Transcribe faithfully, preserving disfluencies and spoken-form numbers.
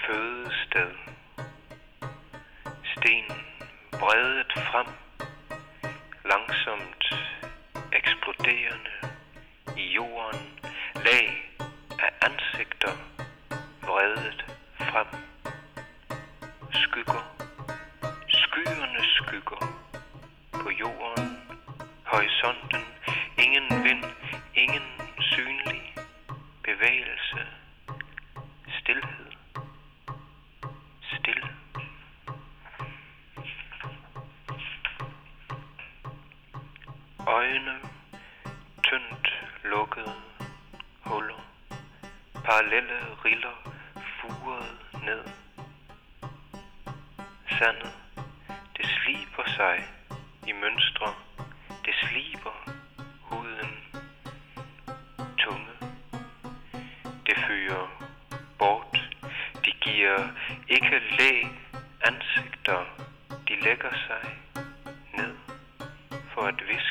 fødested. Sten bredet frem, langsomt eksploderende i jorden, lag af ansigter vredet frem. Skygger, skyerne skygger på jorden, horisonten, ingen vind, ingen synlig bevægelse, stilhed, stille. Øjne tyndt lukkede huller, parallelle riller furet ned. Sandet, det sliber sig i mønstre, det sliber huden. Tunge, det fører bort, de giver ikke læg ansigter, de lægger sig ned for at viske.